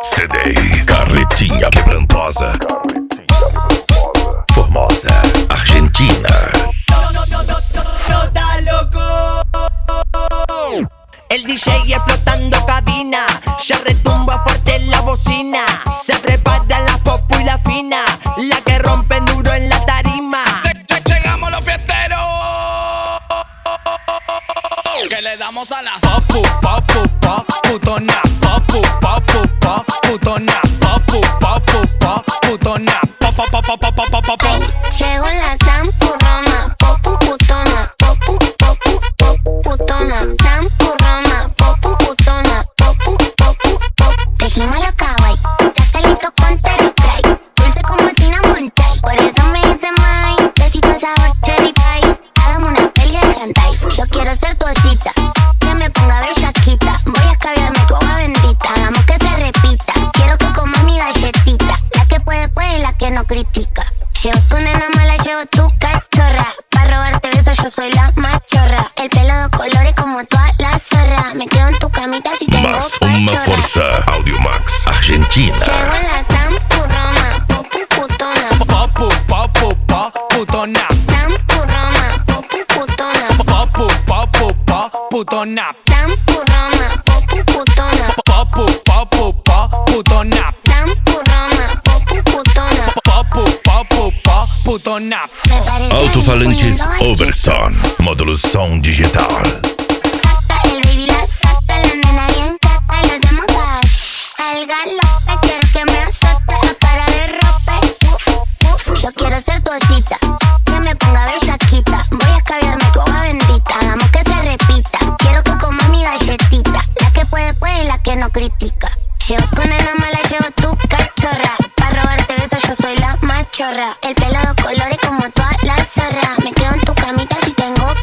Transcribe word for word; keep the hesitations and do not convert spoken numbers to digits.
C D, Carretinha Quebrantosa, Formosa, Argentina. Está loco. El D J explotando cabina, ya retumba fuerte la bocina. Se preparan las popu y la fina, la que rompen duro en la tarima. Llegamos los fiesteros, que le damos a la popu, popu, popu, putona, popu, popu, popu, putona, popu, popu, popu, putona, popu, popu, popu, popu, popu. Llegó la zampurrona, popu putona, popu, popu, popu putona, zampurrona, popu putona, popu, popu, popu. Dijimos lo kawaii, ya calito con terry dulce como cinnamon chai. Por eso me dice mai, besito sabor cherry pie. Hagamos una peli de hentai, yo quiero ser tu osita, que me ponga bellaquita. Voy a caviarme tu agua bendita, hagamos que se repita. Quiero que comas mi galletita, la que puede, puede y la que no critica. Llevo tu nena mala, llevo tu cachorra. Pa' robarte besos yo soy la machorra. El pelo de colores como toda la zorra. Me quedo en tu camita si tengo Más uma pachorra. força, Audiomax, Argentina. Llevo la zampurrona, popu putona, Popu, popu, popu, putona, zampurrona, popu putona, popu, popu, popu, putona, zampurrona, popu putona, popu, popu, popu, putona, zampurrona, popu putona. popu, popu, popu, putona. Me parece Alto-falantes ahí poniendo Overson, módulo som digital. Saca el baby, la saca, la nena bien cata, y lo hacemos cash. Al galope, quiero que me azote a cara de rope. Uf, uf, yo quiero ser tu osita, que me ponga bellaquita. Voy a caviarme tu agua bendita, hagamos que se repita. Quiero que comas mi galletita, la que puede, puede y la que no critica. Llevo con nena mala, llevo tu cachorra. Pa' robarte besos yo soy la machorra. El pelo de colores como toda la zorra. Me quedo en tu camita si tengo